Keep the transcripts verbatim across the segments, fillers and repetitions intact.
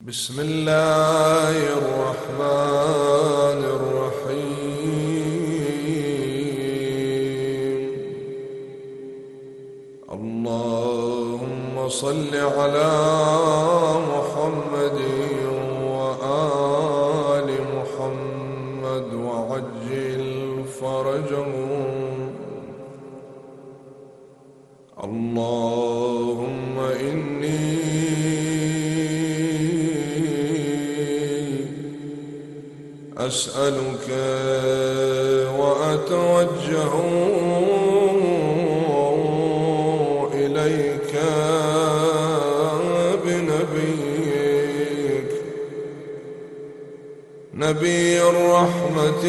بسم الله الرحمن الرحيم. اللهم صل على محمد وآل محمد وعجل فرجهم. اللهم إني أسألك وأتوجه إليك بنبيك نبي الرحمة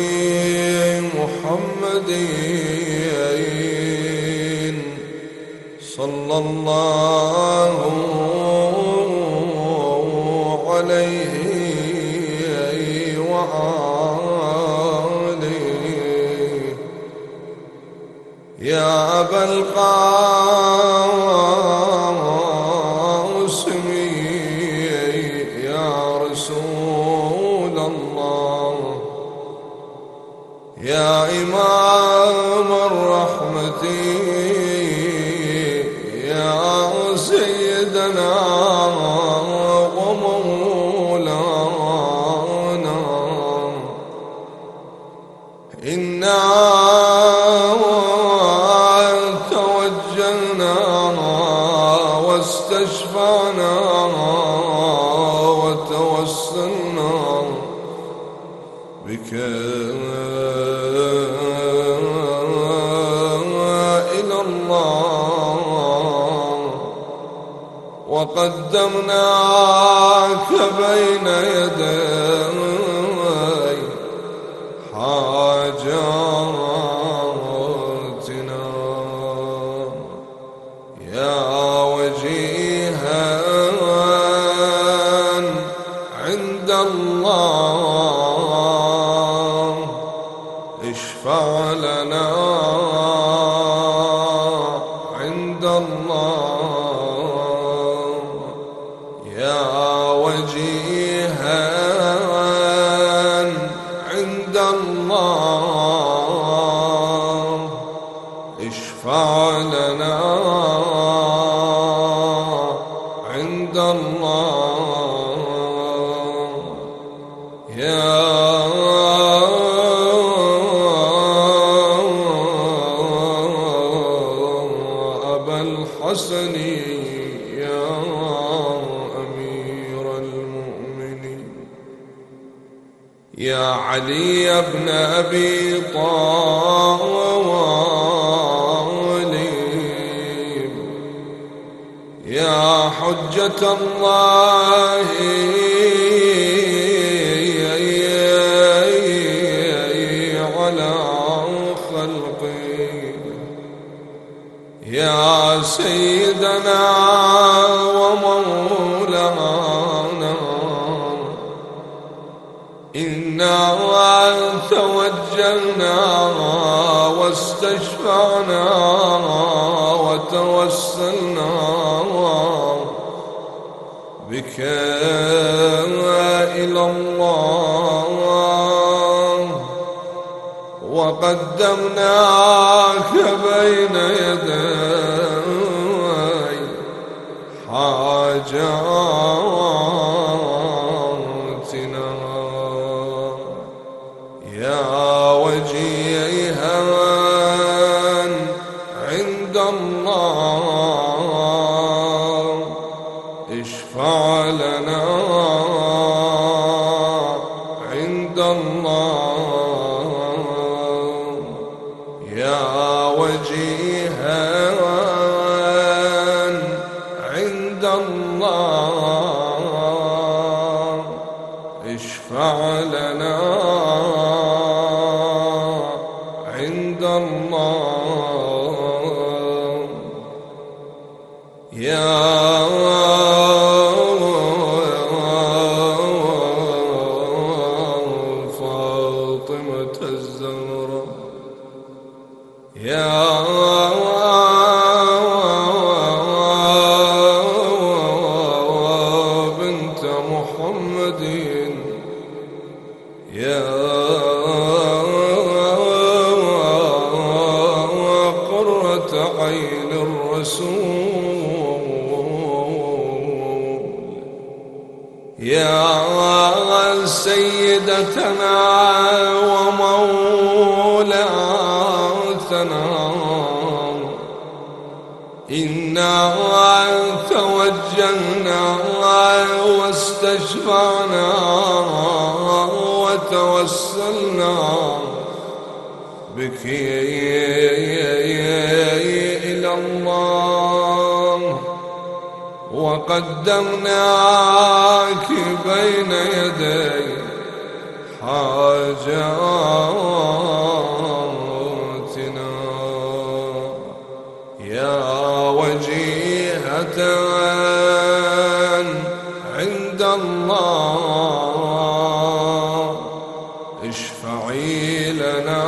محمد صلى الله عليه وآله. يا أبا القاسم يا رسول الله، يا إمام الرحمة يا سيدنا ومولانا. إنا توجهنا واستشفعنا وتوسلنا بك إلى الله، وقدمناك بين يدي حاجاتنا. يا وجيها عند الله اشفع لنا عند الله. يا وجيها عند الله اشفع لنا عند الله. يا أبا الحسن يا أمير المؤمنين، يا علي بن أبي طالب، يا حجة الله على خلقه، يا سيدنا ومولانا. إنا توجهنا واستشفعنا وتوسلنا بك إلى الله، وقدمناك بين يدي حاجاتنا. يا وجيها عند الله اشفع لنا عند الله. يا وجيها عند الله اشفع لنا عند الله. يا فاطمة الزهراء، يا بنت محمد محمد يا قرة عين الرسول يا سيدتنا ومولاتنا إنا توجهنا واستشفعنا وتوسلنا بك إلى الله وقدمناك بين يدي حاجاتنا يا وجيهة عند الله اشفعي لنا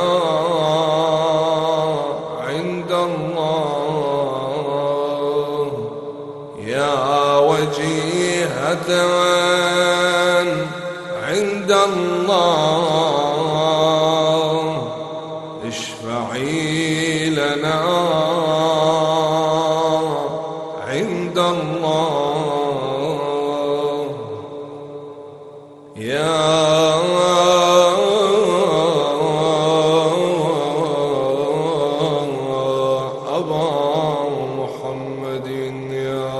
عند الله يا وجيهة عند الله اشفعي لنا عند الله يا أبا محمد يا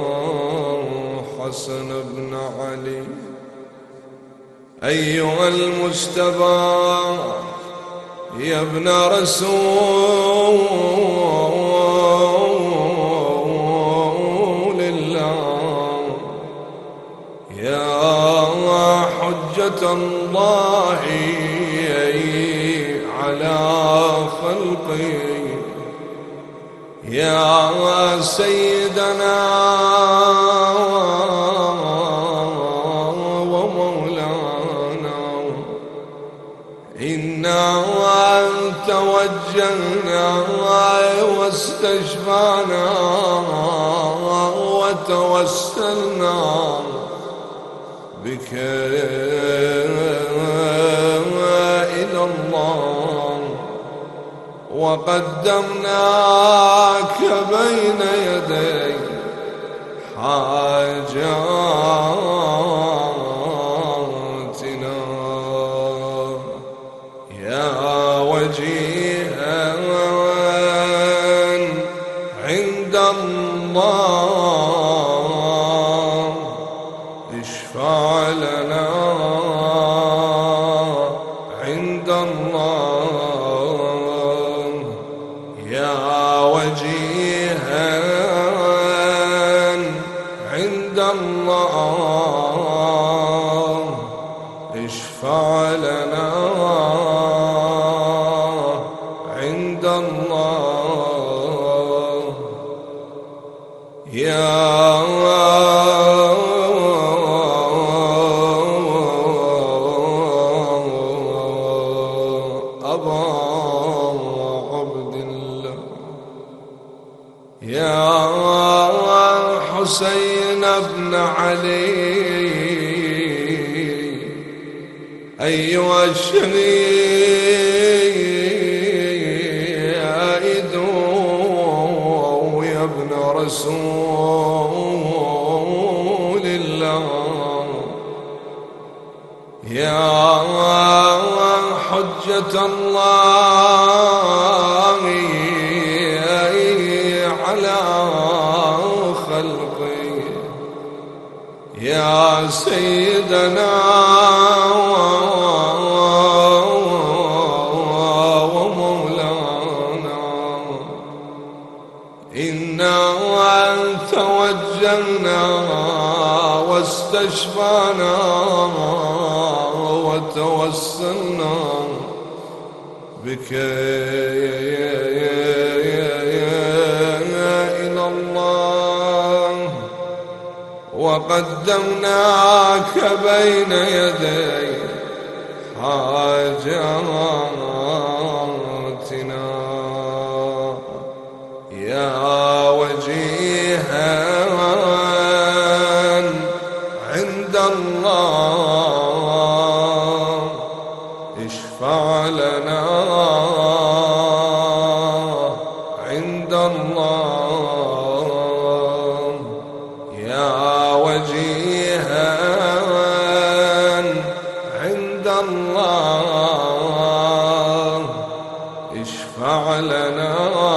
حسن بن علي أيها المجتبى يا ابن رسول الله يا حجة الله على خلقه يا سيدنا ومولانا إنا توجهنا واستشفعنا وتوسلنا بك إلى الله وقدمناك بين يدي حاجاتنا يا وجيها عند الله اشفع لنا عند الله يا وجيها عند الله اشفع لنا عند الله يا أبا عبد الله يا حسين بن علي أيها الشهيد يا ابن رسول الله يا حجة الله على خلقه يا سيدنا ومولانا إنا توجهنا واستشفعنا وتوسلنا بك إلى الله وقدمناك بين يدي حاجاتنا يا وجيها عند الله اشفع لنا عند الله يا وجيها عند الله اشفع لنا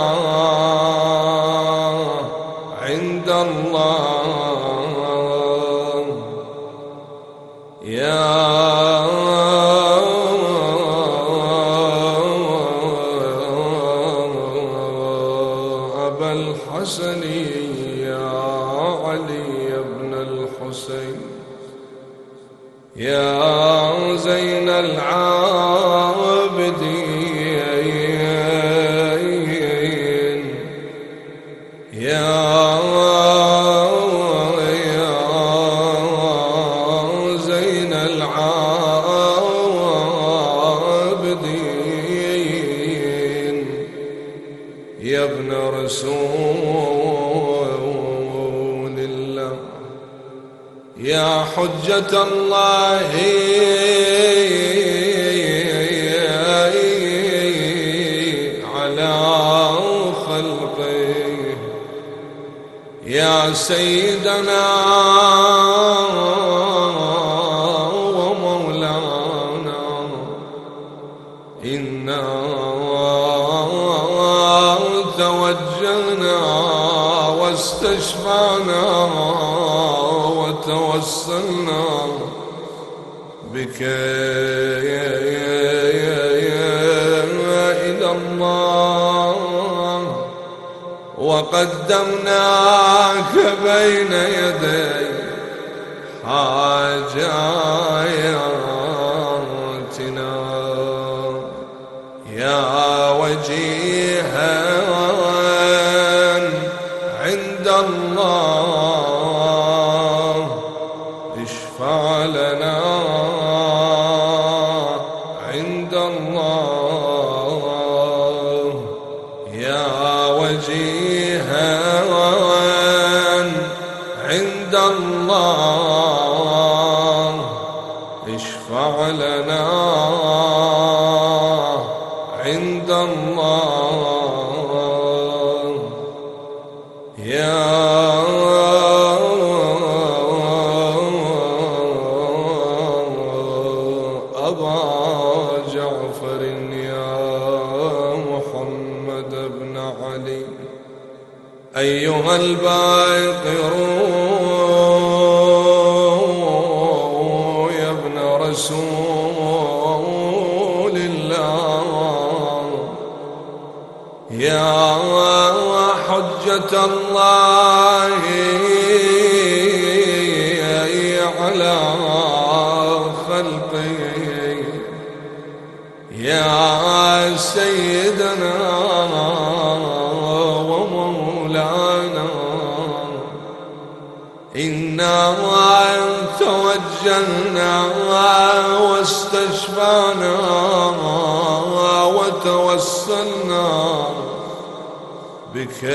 عند الله يا أبا الحسن يا علي بن الحسين يا زين العابدين يا زين العابدين يا ابن رسول الله يا حجة الله على خلقه يا سيدنا ومولانا إنا توجهنا واستشفعنا وتوسلنا بك إلى الله وقدمناك بين يدي حاجاتنا يا وجيها عند الله اشفع لنا عند الله يا وجيها عند الله اشفع لنا عند الله يا أبا جعفر يا محمد بن علي أيها الباقر يا ابن رسول الله يا حجة الله على خلقه يا سيدنا ومولانا إنا توجهنا واستشفعنا وتوسلنا بك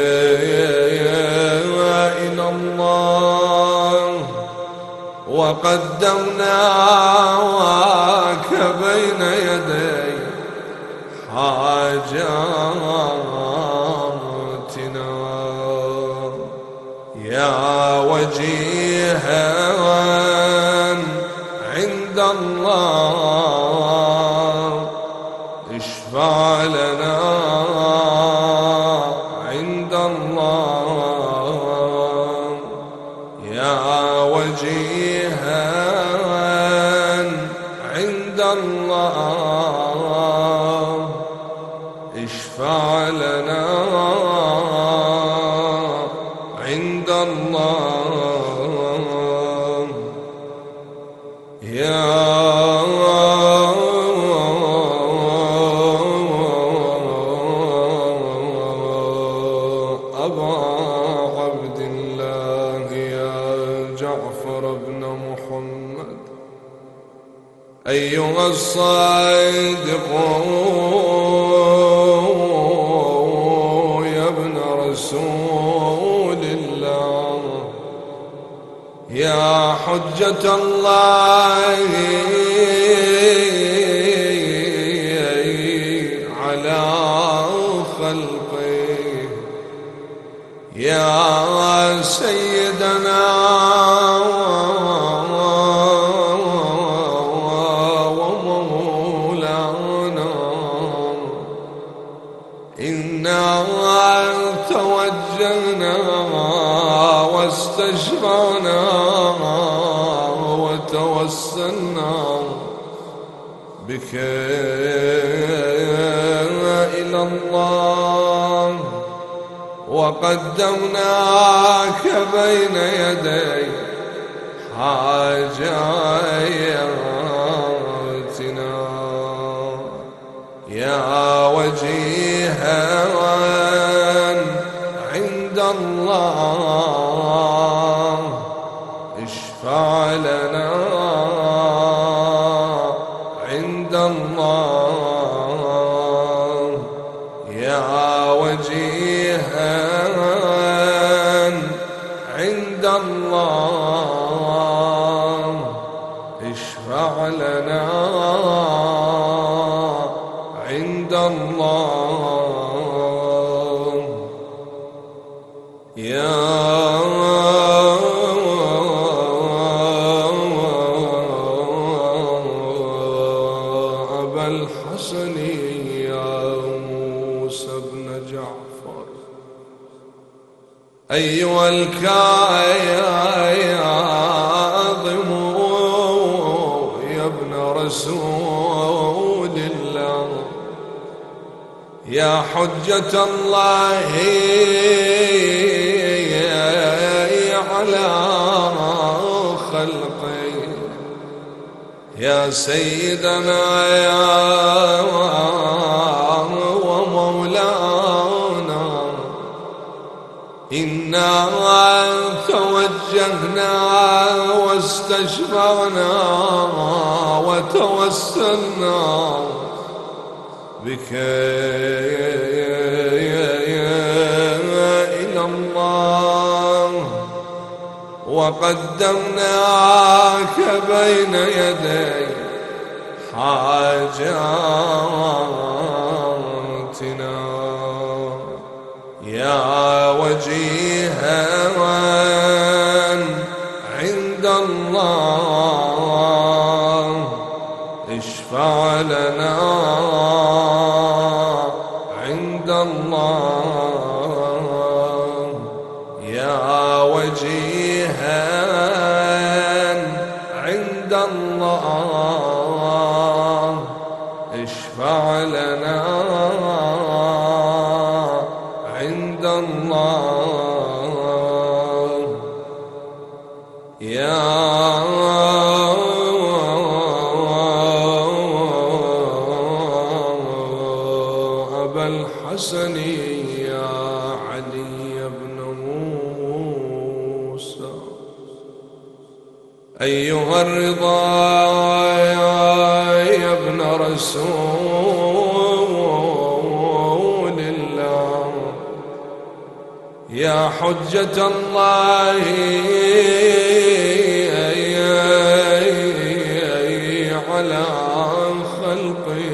إلى الله وقدمناك بين يدي حاجاتنا يا وجيها عند الله اشفع لنا عند الله يا وجيها عند الله اشفع لنا عند الله يا أبا عبد الله يا جعفر بن محمد أيها الصادق يا ابن رسول الله يا حجة الله على خلقه يا سيدنا ومولانا إنا توجهنا واستشفعنا وتوسلنا بك إلى الله وقدمناك بين يدي حاجاتنا يا وجيها عند الله اشفع لنا عند الله يا وجيها عند الله اشفع لنا عند الله يا أبا الحسن يا موسى بن جعفر أيها الكاظم يا ابن رسول الله يا حجة الله على خلقه يا سيدنا يا ومولانا إنا توجهنا واستشفعنا وتوسلنا بك إلى الله وقدمناك بين يدي حاجاتنا يا وجيها عند الله اشفع لنا عند الله يا وجيها عند الله اشفع لنا عند الله يا أبا الحسن يا علي بن موسى أيها الرضا يا ابن رسول الله يا حجة الله على خلقه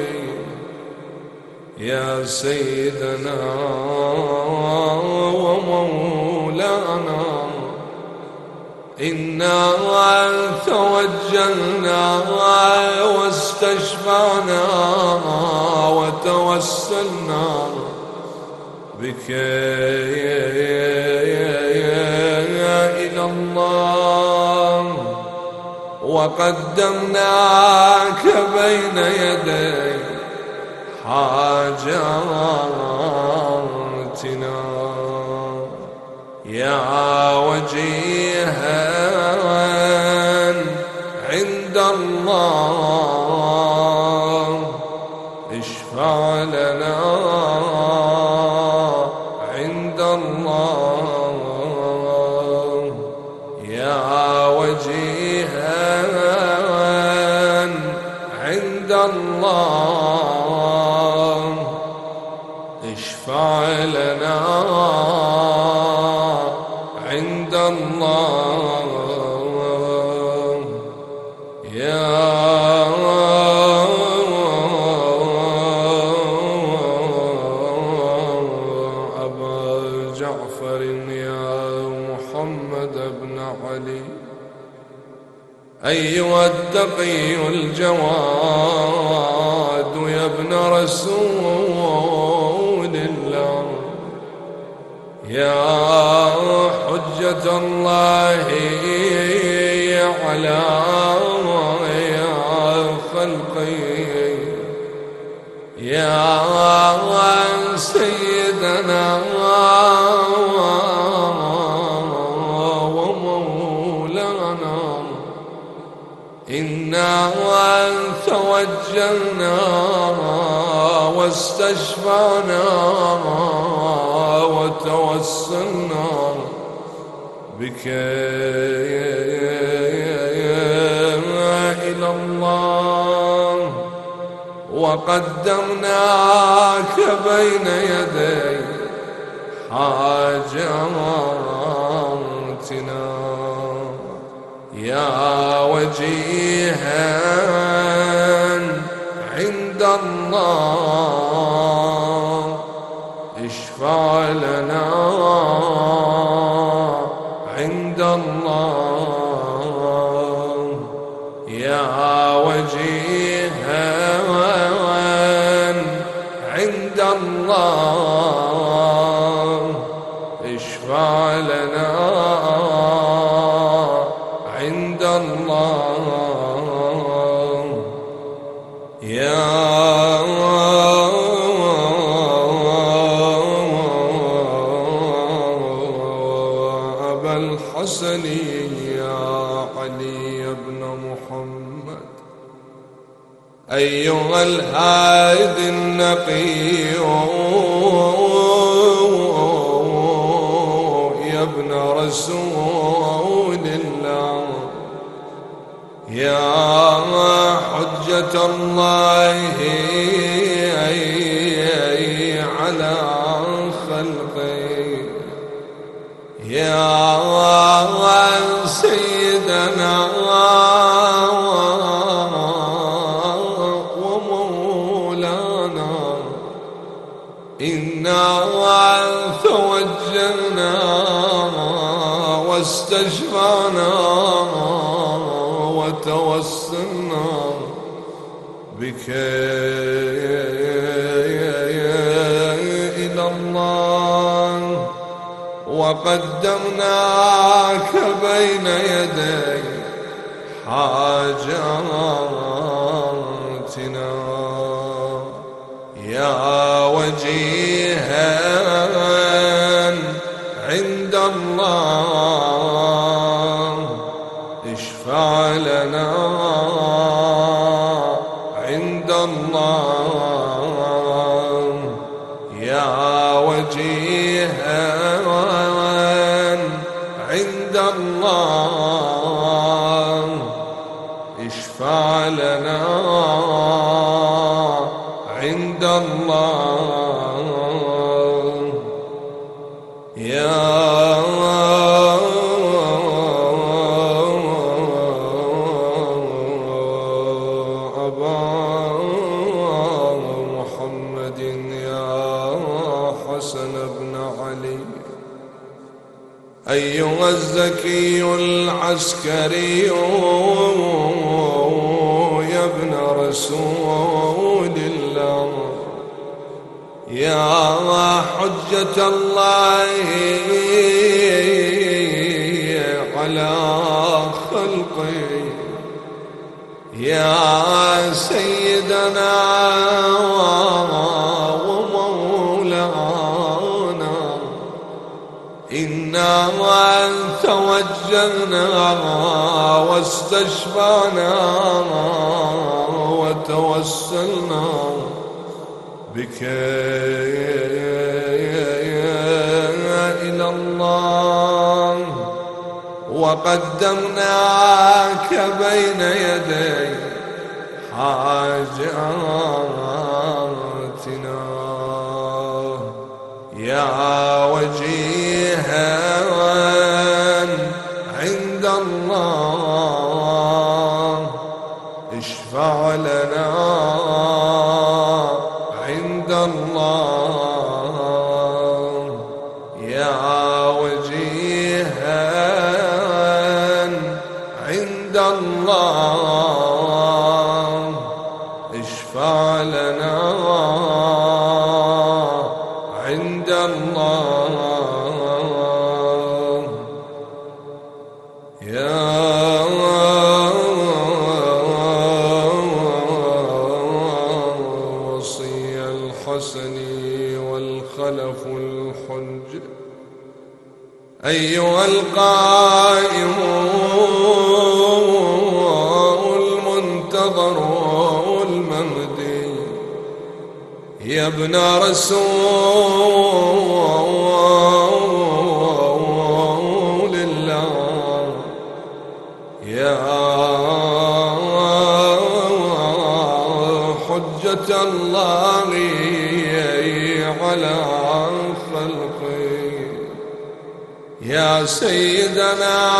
يا سيدنا ومولانا إنا توجهنا واستشفعنا وتوسلنا بك إلى الله وقدمناك بين يدي حاجاتنا يا وجيها عند الله اشفع لنا عند الله يا وجيها عند الله اشفع لنا عند الله يا أبا جعفر يا محمد بن علي أيها التقي الجواد يا ابن رسول الله يا حجة الله على خلقي يا سيدنا ومولانا إنا توجهنا واستشفعنا وتوسلنا بك إلى الله وقدمناك بين يدي حاجاتنا يا وجيها عند الله اشفع لنا عند الله يا وجيها عند الله اشفع لنا عند الله يا أبا الحسن يا علي بن محمد أيها الهادي النقي يا ابن رسول الله يا حجة الله على خلقه يا سيدنا ومولانا إنا توجهنا واستشفعنا وتوسلنا بك إلى الله وقدمناك بين يدي حاجاتنا يا وجيها عند الله اشفع لنا عند الله يا وجيها عند الله اشفع لنا عند الله يا أبا محمد يا حسن بن علي أيها الزكي العسكري يا ابن رسول الله يا حجة الله على خلقه يا سيدنا ومولانا إنا توجهنا واستشفعنا وتوسلنا بك إلى الله وقدمناك بين يدي حاجاتنا يا وجيها عند الله اشفع لنا عند الله يا وجيها عند الله، اشفع لنا عند الله يا وصي الحسن والخلف الحج، أيها القائم المنتظر المهدي، يا ابن رسول الله، يا حجة الله على خلقه، يا سيدنا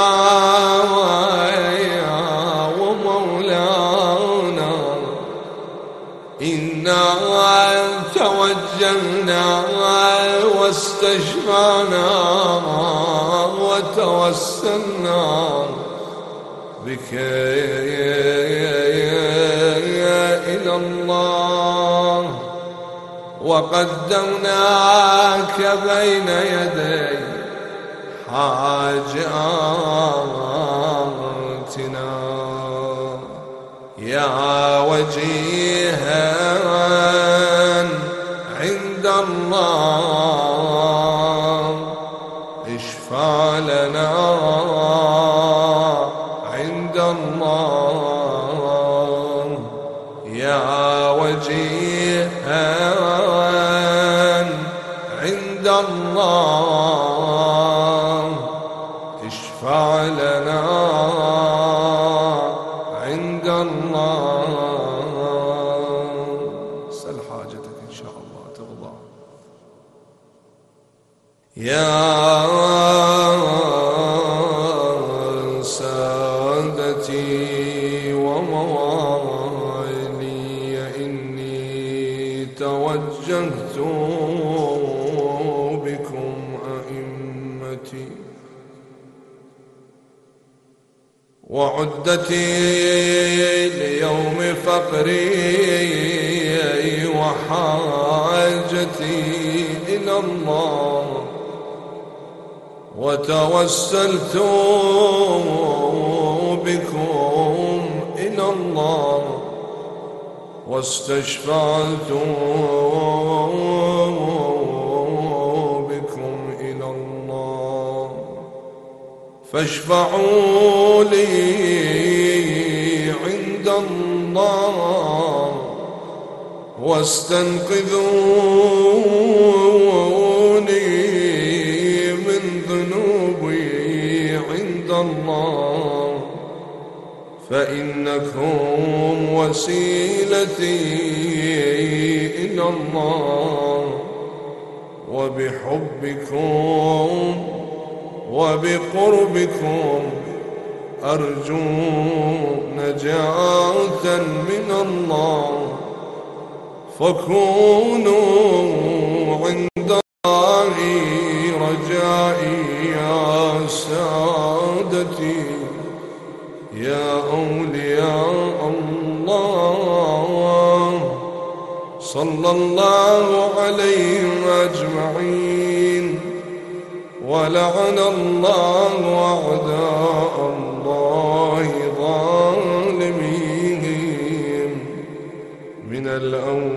ومولانا، إنا توجهنا واستشفعنا وتوسلنا بك إلى الله، وقدمناك بين يدي حاجاتنا يا وجيها عند الله، اشفع لنا عند الله يا وجيها عند الله، اشفع لنا عند الله. سل حاجتك إن شاء الله ترضى يا سادتي وموالي، إني توجهت بكم أئمتي، وعدتي ليوم فقري وحاجتي إلى الله، وتوسلت بكم إلى الله، واستشفعت بكم إلى الله، فاشفعوا لي عند الله، واستنقذوني من ذنوبي عند الله، فإنكم وسيلتي إلى الله، وبحبكم وبقربكم أرجو نجاة من الله، فكونوا عند الله رجائي يا سادتي، يا أولياء الله، صلى الله عليهم أجمعين، ولعن الله أعداء الله ظالميهم من الأولين